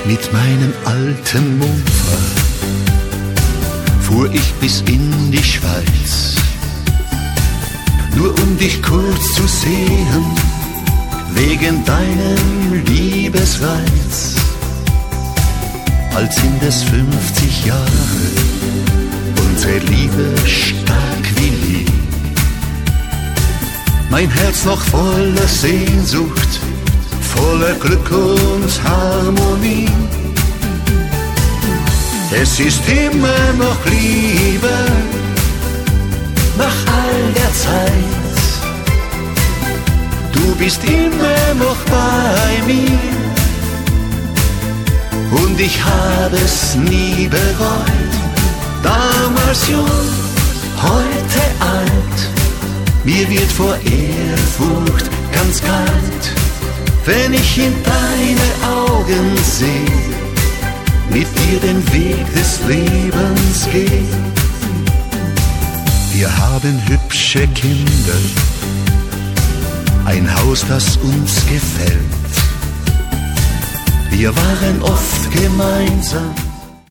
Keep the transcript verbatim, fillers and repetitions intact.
Mit meinem alten Mofa fuhr ich bis in die Schweiz, nur um dich kurz zu sehen, wegen deinem Liebesreiz. Als sind es fünfzig Jahre, unsere Liebe stark wie nie. Mein Herz noch voller Sehnsucht, voller Glück und Harmonie. Es ist immer noch Liebe, nach all der Zeit. Du bist immer noch bei mir und ich habe es nie bereut. Damals jung, heute alt, mir wird vor Ehrfurcht ganz kalt, wenn ich in deine Augen seh, mit dir den Weg des Lebens geh. Wir haben hübsche Kinder, ein Haus, das uns gefällt. Wir waren oft gemeinsam